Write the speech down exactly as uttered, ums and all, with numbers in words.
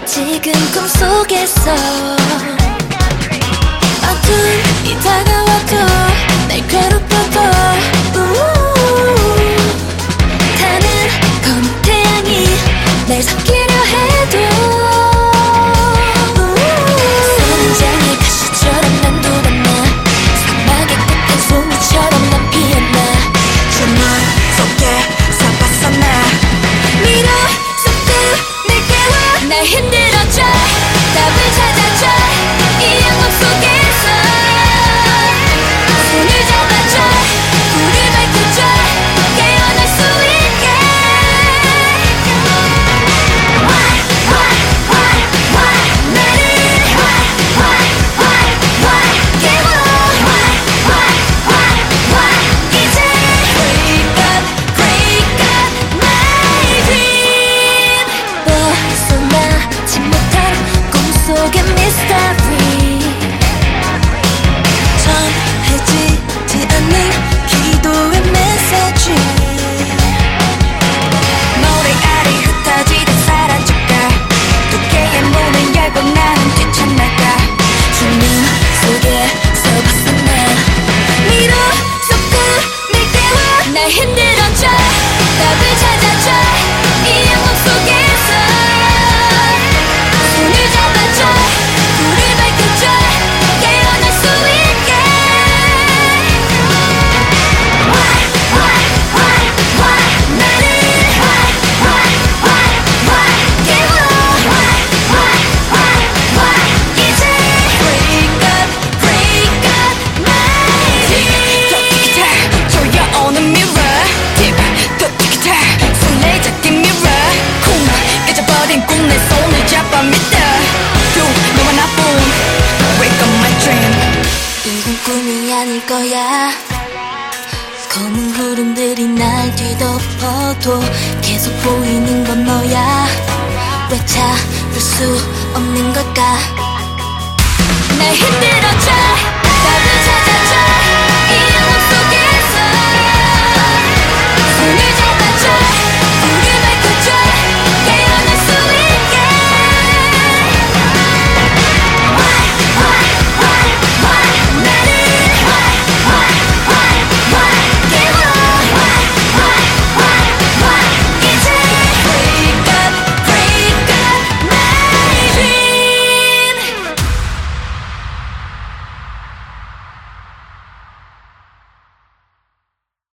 지금 꿈속에서 어둠이 다가와도 날 괴롭혀도 우우 타는 검은 태양이 날 섞이려 해도 우우 소문장의 가시처럼 난 돌아나 사막의 끝에 송이처럼 난 피어나 주문 속에서 벗어나 미로 속도 날 깨워 날 흔들어줘 답을 찾아줘 이 영광 속에서 손을 잡아줘 불을 밝혀줘 깨어날 수 있게 Why, why, why, why 나를 Why, why, why, why 깨워 Why, why, why, why 이제 Break up, break up my dream 벗어나지 못한 꿈속의 mystery 전해지지 않는 기도의 메시지 모래알이 흩어지듯 사라질까 두 개의 문을 열고 나는 뛰쳐나가 주문 속에서 벗어나 미로 속도 날 깨워 날 흔들어줘 답을 찾아줘 이 영광 속에서 손을 잡아줘 불을 밝혀줘 깨어날 수 있게 Why, why, why, why 나를 Why, why, why, why 깨워 Why, why, why, why 이제 Break up, break up my dream 더 티키타 조여오는 mirror Tip 더 티키타 설레자 긴 mirror 쿵 깨져버린 꿈 내 손을 잡아 믿어 두 너와 나뿐 Wake up my dream 이건 꿈이 아닐 거야 검은 구름들이 날 뒤덮어도 계속 보이는 건 너야 왜 찾을 수 없는 걸까 날 흔들어줘